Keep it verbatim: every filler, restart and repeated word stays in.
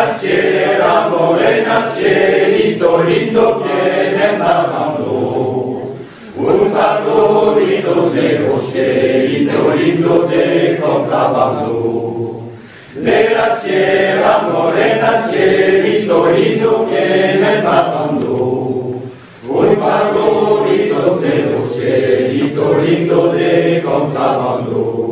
la sierra morena, cielito lindo viene bajando. Un barco de los negros, cielito lindo de contrabando. De la sierra morena, cielito lindo viene bajando. Un barco de los negros, cielito lindo de contrabando.